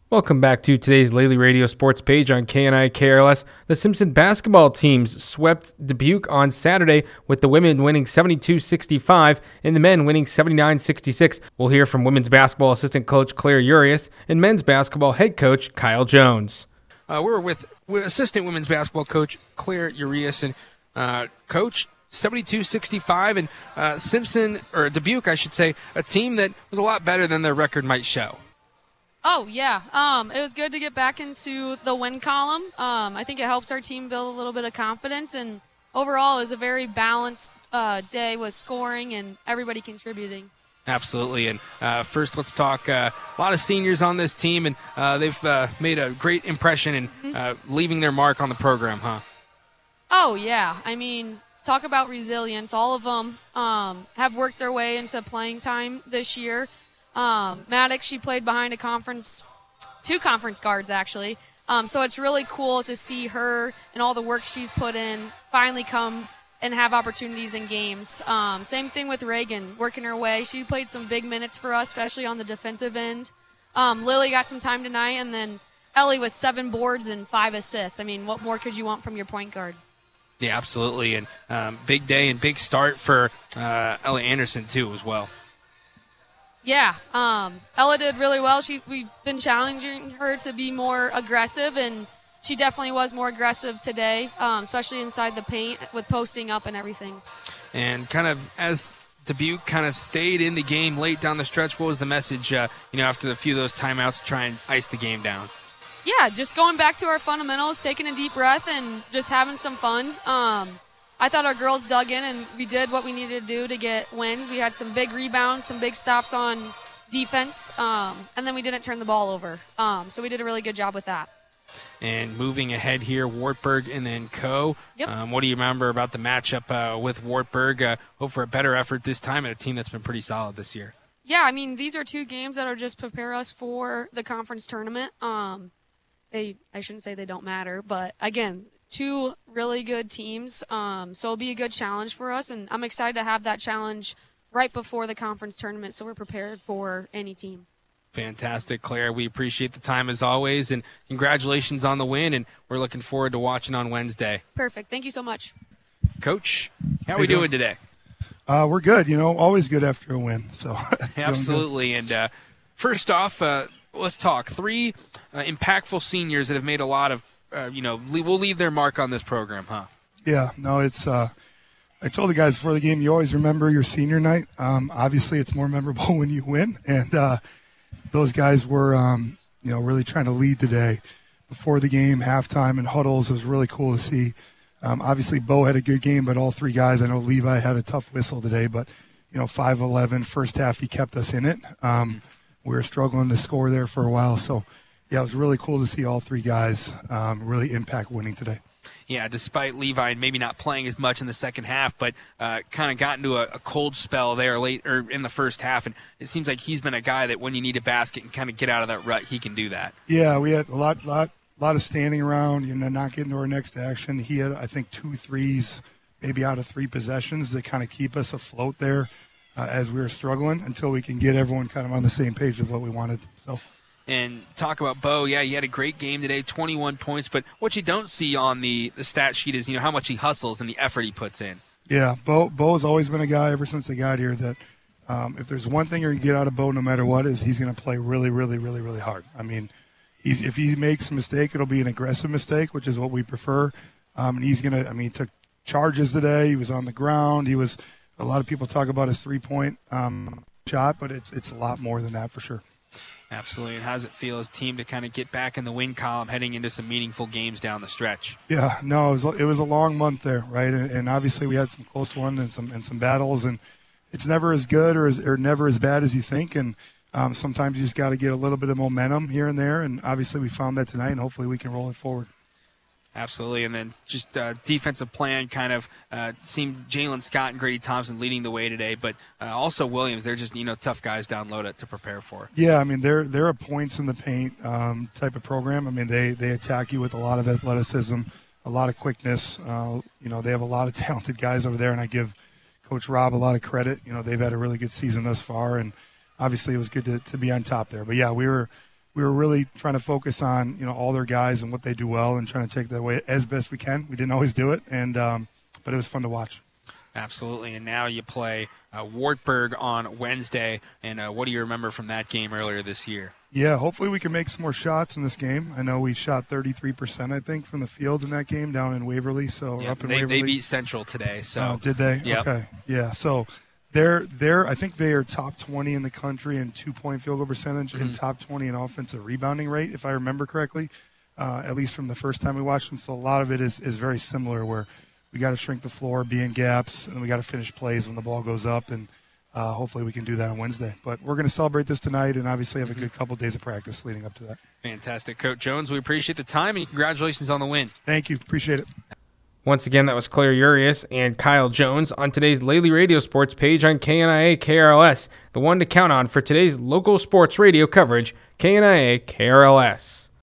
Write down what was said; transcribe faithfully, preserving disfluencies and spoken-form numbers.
Welcome back to today's Lely Radio Sports page on K N I K R L S. The Simpson basketball teams swept Dubuque on Saturday, with the women winning seventy-two sixty-five and the men winning seventy-nine sixty-six. We'll hear from women's basketball assistant coach Claire Urias and men's basketball head coach Kyle Jones. Uh, we're with, with assistant women's basketball coach Claire Urias, and uh, coach, seventy-two sixty-five, and uh, Simpson, or Dubuque, I should say, a team that was a lot better than their record might show. Oh, yeah. Um, it was good to get back into the win column. Um, I think it helps our team build a little bit of confidence, and overall it was a very balanced uh, day with scoring and everybody contributing. Absolutely. And uh, first, let's talk uh, a lot of seniors on this team, and uh, they've uh, made a great impression in uh, leaving their mark on the program, huh? Oh, yeah. I mean, talk about resilience. All of them um, have worked their way into playing time this year. Um, Maddox, she played behind a conference, two conference guards actually. Um, so it's really cool to see her and all the work she's put in finally come and have opportunities in games. Um, same thing with Reagan, working her way. She played some big minutes for us, especially on the defensive end. Um, Lily got some time tonight, and then Ellie with seven boards and five assists. I mean, what more could you want from your point guard? Yeah, absolutely. And um, big day and big start for uh, Ellie Anderson, too, as well. Yeah, um, Ella did really well. She We've been challenging her to be more aggressive, and she definitely was more aggressive today, um, especially inside the paint with posting up and everything. And kind of as Dubuque kind of stayed in the game late down the stretch, what was the message, uh, you know, after a few of those timeouts to try and ice the game down? Yeah, just going back to our fundamentals, taking a deep breath, and just having some fun. Um, I thought our girls dug in, and we did what we needed to do to get wins. We had some big rebounds, some big stops on defense, um, and then we didn't turn the ball over. Um, so we did a really good job with that. And moving ahead here, Wartburg and then Co. Yep. Um, what do you remember about the matchup uh, with Wartburg? Uh, hope for a better effort this time at a team that's been pretty solid this year. Yeah, I mean, these are two games that are just prepare us for the conference tournament. Um, they, I shouldn't say they don't matter, but again, two really good teams, um, so it'll be a good challenge for us, and I'm excited to have that challenge right before the conference tournament, so we're prepared for any team. Fantastic, Claire. We appreciate the time as always, and congratulations on the win, and we're looking forward to watching on Wednesday. Perfect. Thank you so much. Coach, how are we doing today? Uh, we're good. You know, always good after a win. So Absolutely. And uh, first off, uh, let's talk. Three uh, impactful seniors that have made a lot of Uh, you know, will leave their mark on this program, huh? Yeah, no, it's, uh, I told the guys before the game, you always remember your senior night. Um, obviously, it's more memorable when you win. And uh, those guys were, um, you know, really trying to lead today before the game, halftime, and huddles. It was really cool to see. Um, obviously, Bo had a good game, but all three guys, I know Levi had a tough whistle today, but, you know, five eleven, first half, he kept us in it. Um, we were struggling to score there for a while, so yeah, it was really cool to see all three guys um, really impact winning today. Yeah, despite Levi maybe not playing as much in the second half, but uh, kind of got into a, a cold spell there late or in the first half, and it seems like he's been a guy that when you need a basket and kind of get out of that rut, he can do that. Yeah, we had a lot, lot, lot of standing around, you know, not getting to our next action. He had, I think, two threes, maybe out of three possessions to kind of keep us afloat there uh, as we were struggling until we can get everyone kind of on the same page with what we wanted. So. And talk about Bo, yeah, he had a great game today, twenty-one points, but what you don't see on the, the stat sheet is, you know, how much he hustles and the effort he puts in. Yeah, Bo Bo's always been a guy ever since they got here that um, if there's one thing you're going to get out of Bo no matter what is he's going to play really, really, really, really hard. I mean, he's if he makes a mistake, it'll be an aggressive mistake, which is what we prefer. Um, and he's going to, I mean, he took charges today. He was on the ground. He was, a lot of people talk about his three-point um, shot, but it's it's a lot more than that for sure. Absolutely. And how does it feel as a team to kind of get back in the win column heading into some meaningful games down the stretch? Yeah, no, it was, it was a long month there, right? And, and obviously we had some close ones and some and some battles, and it's never as good or, as, or never as bad as you think. And um, sometimes you just got to get a little bit of momentum here and there, and obviously we found that tonight, and hopefully we can roll it forward. Absolutely, and then just uh, defensive plan kind of uh, seemed Jalen Scott and Grady Thompson leading the way today, but uh, also Williams. They're just, you know, tough guys down low to, to prepare for. Yeah, I mean, they're they're a points in the paint um, type of program. I mean, they, they attack you with a lot of athleticism, a lot of quickness. Uh, you know, they have a lot of talented guys over there, and I give Coach Rob a lot of credit. You know, they've had a really good season thus far, and obviously it was good to, to be on top there. But, yeah, we were – we were really trying to focus on, you know, all their guys and what they do well and trying to take that away as best we can. We didn't always do it, and um, but it was fun to watch. Absolutely. And now you play uh, Wartburg on Wednesday. And uh, what do you remember from that game earlier this year? Yeah, hopefully we can make some more shots in this game. I know we shot thirty-three percent, I think, from the field in that game down in Waverly. So Yeah, up in they, Waverly. they beat Central today. So Oh, did they? Yep. Okay. Yeah. So they're they're I think they are top twenty in the country in two point field goal percentage Mm-hmm. and top twenty in offensive rebounding rate, if I remember correctly. Uh, at least from the first time we watched them. So a lot of it is is very similar, where we got to shrink the floor, be in gaps, and we got to finish plays when the ball goes up, and uh, hopefully we can do that on Wednesday. But we're going to celebrate this tonight, and obviously have a good couple days of practice leading up to that. Fantastic. Coach Jones, we appreciate the time, and congratulations on the win. Thank you, appreciate it. Once again, that was Claire Urias and Kyle Jones on today's Lately Radio Sports page on K N I A K R L S, the one to count on for today's local sports radio coverage, K N I A K R L S.